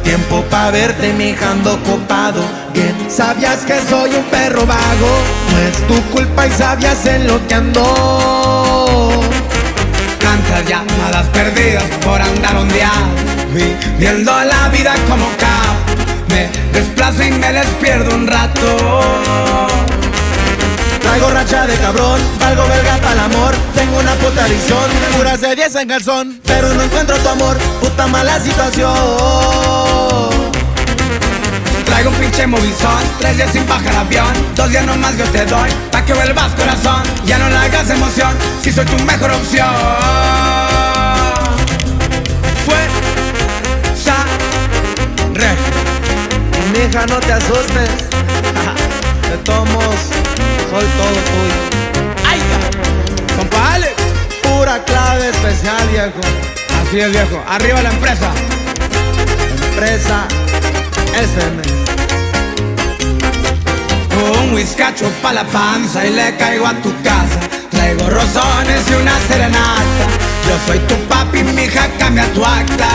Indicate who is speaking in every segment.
Speaker 1: tiempo pa' verte, mija, ando copado. Bien, sabías que soy un perro vago, no es tu culpa y sabías en lo que ando.
Speaker 2: Tantas llamadas perdidas por andar ondeado, viviendo la vida como caos. Me desplazo y me les pierdo un rato.
Speaker 1: Traigo racha de cabrón, valgo verga pa'l amor. Tengo una puta adicción, puras de 10 en calzón, pero no encuentro tu amor, puta mala situación.
Speaker 2: Traigo un pinche movizón, 3 días sin bajar avión, 2 días nomás yo te doy, pa' que vuelvas corazón. Ya no le hagas emoción, si soy tu mejor opción. Fuerza Re.
Speaker 1: Mija, no te asustes, de tomos, soy todo tuyo.
Speaker 2: ¡Ay, ya! Compa Alex.
Speaker 1: Pura clave especial, viejo.
Speaker 2: Así es, viejo, arriba la empresa.
Speaker 1: Empresa SM.
Speaker 2: Un whiskacho pa' la panza y le caigo a tu casa. Traigo rosones y una serenata. Yo soy tu papi, mija, cambia tu acta.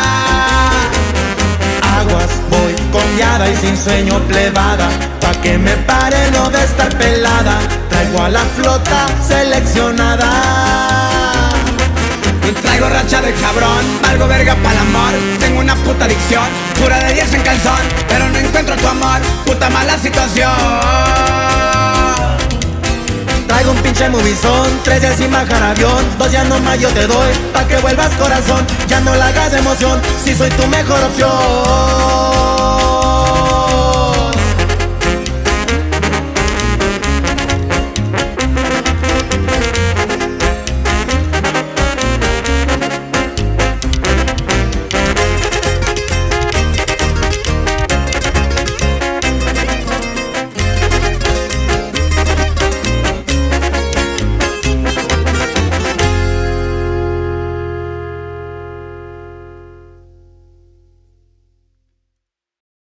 Speaker 1: Aguas, voy confiada y sin sueño plebada, pa' que me pare no de estar pelada. Traigo a la flota seleccionada.
Speaker 2: Y traigo racha de cabrón, valgo verga pa'l amor. Tengo una puta adicción, pura de 10 en calzón, pero no encuentro tu amor, puta mala situación.
Speaker 1: Traigo un pinche movizón, 3 días sin bajar avión, 2 días nomás yo te doy, pa' que vuelvas corazón. Ya no la hagas de emoción, si soy tu mejor opción.